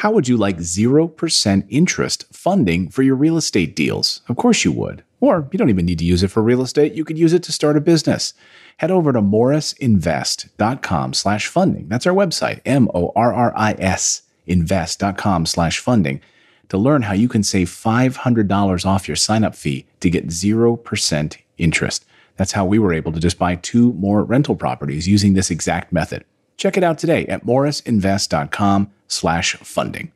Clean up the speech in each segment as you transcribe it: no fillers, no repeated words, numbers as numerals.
How would you like 0% interest funding for your real estate deals? Of course you would. Or you don't even need to use it for real estate. You could use it to start a business. Head over to morrisinvest.com/funding. That's our website, MORRIS invest.com/funding, to learn how you can save $500 off your sign-up fee to get 0% interest. That's how we were able to just buy 2 more rental properties using this exact method. Check it out today at morrisinvest.com/funding.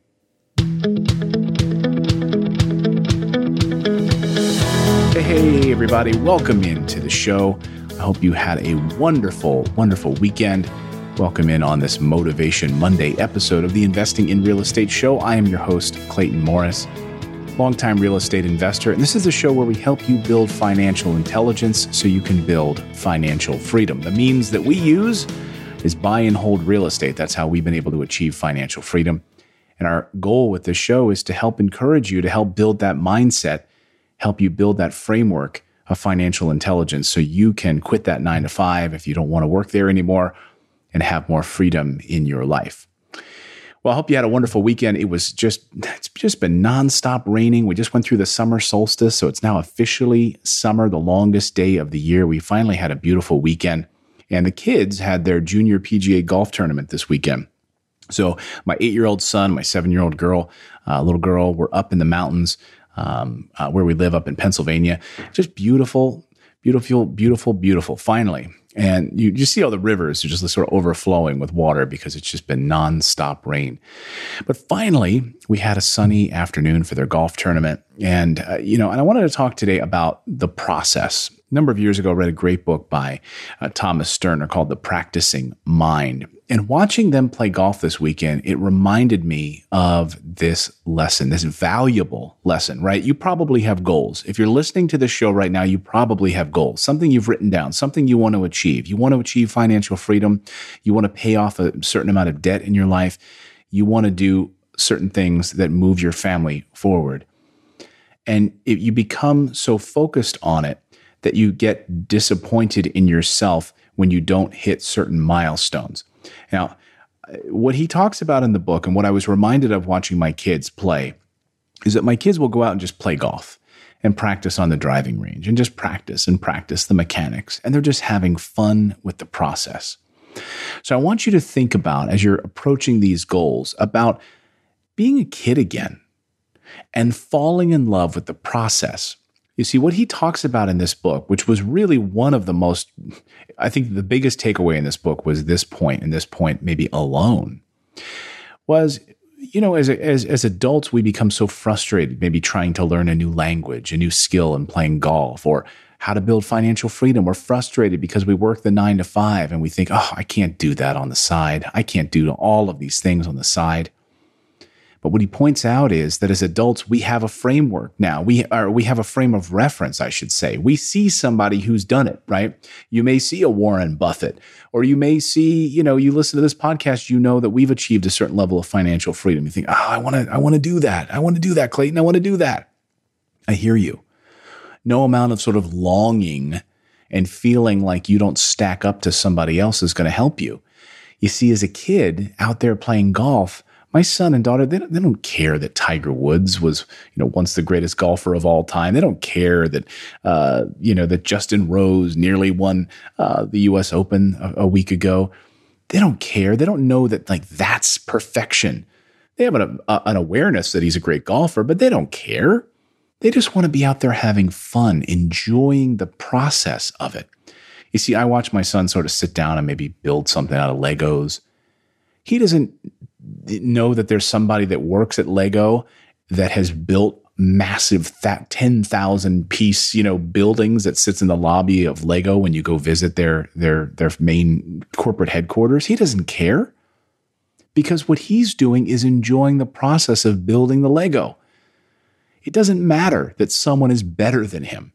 Hey, everybody. Welcome into the show. I hope you had a wonderful, wonderful weekend. Welcome in on this Motivation Monday episode of the Investing in Real Estate Show. I am your host, Clayton Morris, longtime real estate investor. And this is the show where we help you build financial intelligence so you can build financial freedom. The means that we use is buy and hold real estate. That's how we've been able to achieve financial freedom. And our goal with this show is to help encourage you to help build that mindset, help you build that framework of financial intelligence so you can quit that 9 to 5 if you don't want to work there anymore and have more freedom in your life. Well, I hope you had a wonderful weekend. It's just been nonstop raining. We just went through the summer solstice, so it's now officially summer, the longest day of the year. We finally had a beautiful weekend, and the kids had their junior PGA golf tournament this weekend. So my 8-year-old son, my 7-year-old little girl, were up in the mountains where we live up in Pennsylvania. Just beautiful, beautiful, beautiful, beautiful, finally. And you just see all the rivers are just sort of overflowing with water because it's just been nonstop rain. But finally, we had a sunny afternoon for their golf tournament. And, and I wanted to talk today about the process. A number of years ago, I read a great book by Thomas Sterner called The Practicing Mind. And watching them play golf this weekend, it reminded me of this lesson, this valuable lesson, right? You probably have goals. If you're listening to this show right now, you probably have goals, something you've written down, something you want to achieve. You want to achieve financial freedom. You want to pay off a certain amount of debt in your life. You want to do certain things that move your family forward. And if you become so focused on it that you get disappointed in yourself when you don't hit certain milestones. Now, what he talks about in the book and what I was reminded of watching my kids play is that my kids will go out and just play golf and practice on the driving range and just practice the mechanics. And they're just having fun with the process. So I want you to think about, as you're approaching these goals, about being a kid again and falling in love with the process. You see, what he talks about in this book, which was really one of the most, I think the biggest takeaway in this book was this point, and this point maybe alone, was, as adults, we become so frustrated, maybe trying to learn a new language, a new skill in playing golf, or how to build financial freedom. We're frustrated because we work the 9 to 5 and we think, I can't do that on the side. I can't do all of these things on the side. But what he points out is that as adults, we have a framework now. We have a frame of reference, I should say. We see somebody who's done it, right? You may see a Warren Buffett, or you may see, you listen to this podcast, that we've achieved a certain level of financial freedom. You think, I want to do that. I want to do that, Clayton. I want to do that. I hear you. No amount of sort of longing and feeling like you don't stack up to somebody else is going to help you. You see, as a kid out there playing golf, my son and daughter, they don't care that Tiger Woods was, once the greatest golfer of all time. They don't care that, that Justin Rose nearly won the U.S. Open a week ago. They don't care. They don't know that that's perfection. They have an awareness that he's a great golfer, but they don't care. They just want to be out there having fun, enjoying the process of it. You see, I watch my son sort of sit down and maybe build something out of Legos. He doesn't know that there's somebody that works at Lego that has built massive 10,000 piece, buildings that sits in the lobby of Lego when you go visit their main corporate headquarters. He doesn't care because what he's doing is enjoying the process of building the Lego. It doesn't matter that someone is better than him.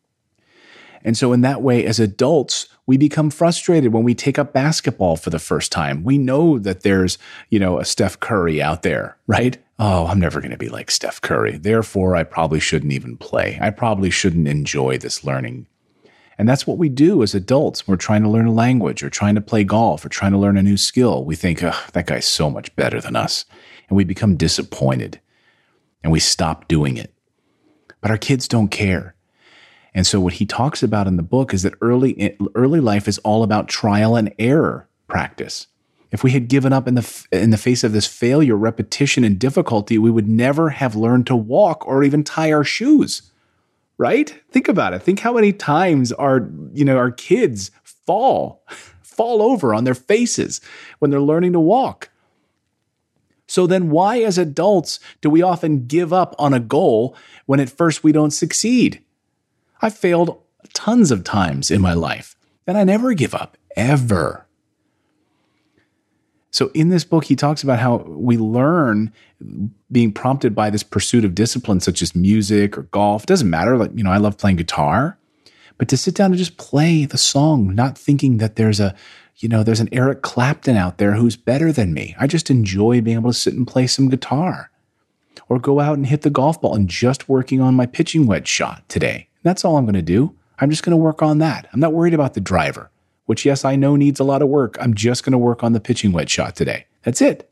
And so in that way, as adults, we become frustrated when we take up basketball for the first time. We know that there's, a Steph Curry out there, right? I'm never going to be like Steph Curry. Therefore, I probably shouldn't even play. I probably shouldn't enjoy this learning. And that's what we do as adults. We're trying to learn a language or trying to play golf or trying to learn a new skill. We think, that guy's so much better than us. and we become disappointed and we stop doing it. But our kids don't care. And so what he talks about in the book is that early life is all about trial and error practice. If we had given up in the face of this failure, repetition, and difficulty, we would never have learned to walk or even tie our shoes, right? Think about it. Think how many times our kids fall over on their faces when they're learning to walk. So then why, as adults, do we often give up on a goal when at first we don't succeed? I've failed tons of times in my life, and I never give up, ever. So in this book, he talks about how we learn being prompted by this pursuit of discipline, such as music or golf. It doesn't matter. I love playing guitar, but to sit down and just play the song, not thinking that there's an Eric Clapton out there who's better than me. I just enjoy being able to sit and play some guitar, or go out and hit the golf ball and just working on my pitching wedge shot today. That's all I'm going to do. I'm just going to work on that. I'm not worried about the driver, which, yes, I know needs a lot of work. I'm just going to work on the pitching wedge shot today. That's it.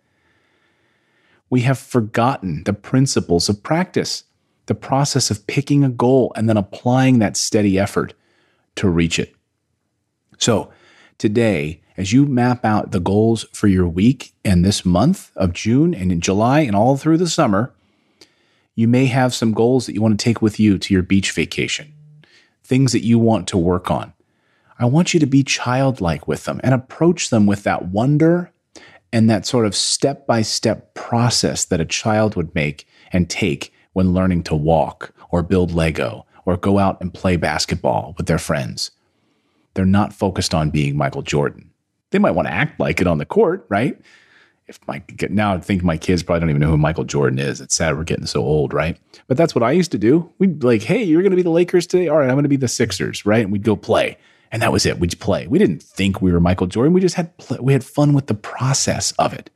We have forgotten the principles of practice, the process of picking a goal and then applying that steady effort to reach it. So today, as you map out the goals for your week and this month of June and in July and all through the summer, you may have some goals that you want to take with you to your beach vacation, things that you want to work on. I want you to be childlike with them and approach them with that wonder and that sort of step-by-step process that a child would make and take when learning to walk or build Lego or go out and play basketball with their friends. They're not focused on being Michael Jordan. They might want to act like it on the court, right? Now I think my kids probably don't even know who Michael Jordan is. It's sad we're getting so old, right? But that's what I used to do. We'd be like, hey, you're going to be the Lakers today? All right, I'm going to be the Sixers, right? And we'd go play. And that was it. We'd play. We didn't think we were Michael Jordan. We just had fun with the process of it.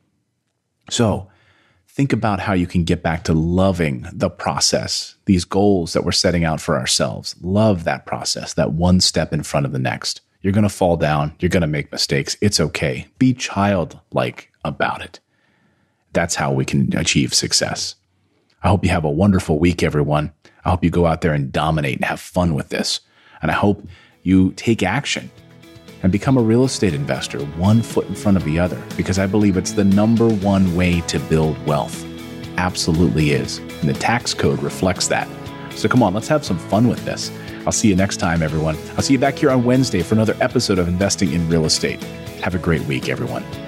So think about how you can get back to loving the process, these goals that we're setting out for ourselves. Love that process, that one step in front of the next. You're going to fall down. You're going to make mistakes. It's okay. Be childlike about it. That's how we can achieve success. I hope you have a wonderful week, everyone. I hope you go out there and dominate and have fun with this. And I hope you take action and become a real estate investor, one foot in front of the other, because I believe it's the number one way to build wealth. Absolutely is. And the tax code reflects that. So come on, let's have some fun with this. I'll see you next time, everyone. I'll see you back here on Wednesday for another episode of Investing in Real Estate. Have a great week, everyone.